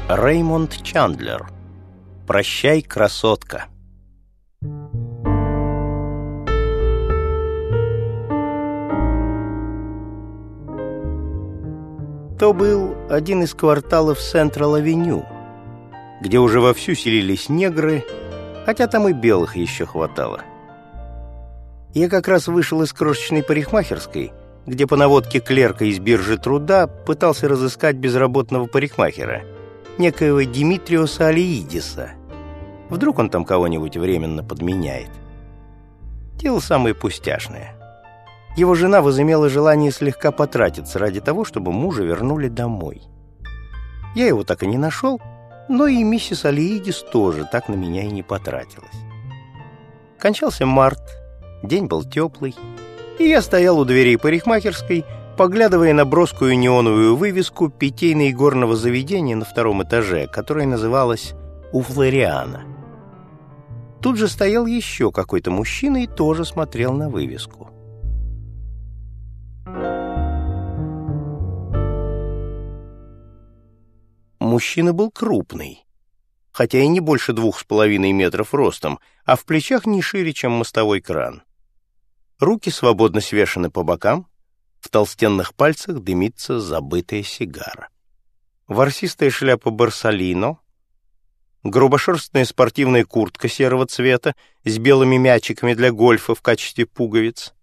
Реймонд Чандлер. «Прощай, красотка». То был один из кварталов Централ-авеню, где уже вовсю селились негры, хотя там и белых еще хватало. Я как раз вышел из крошечной парикмахерской, где по наводке клерка из биржи труда пытался разыскать безработного парикмахера, некоего Димитриоса Алеидиса. Вдруг он там кого-нибудь временно подменяет. Дело самое пустяшное. Его жена возымела желание слегка потратиться ради того, чтобы мужа вернули домой. Я его так и не нашел, но и миссис Алеидис тоже так на меня и не потратилась. Кончался март, день был теплый, и я стоял у дверей парикмахерской, поглядывая на броскую неоновую вывеску питейно-игорного заведения на 2-м этаже, которое называлось «У Флориана». Тут же стоял еще какой-то мужчина и тоже смотрел на вывеску. Мужчина был крупный, хотя и не больше 2,5 метров ростом, а в плечах не шире, чем мостовой кран. Руки свободно свешаны по бокам, в толстенных пальцах дымится забытая сигара. Ворсистая шляпа Борсалино, грубошерстная спортивная куртка серого цвета с белыми мячиками для гольфа в качестве пуговиц,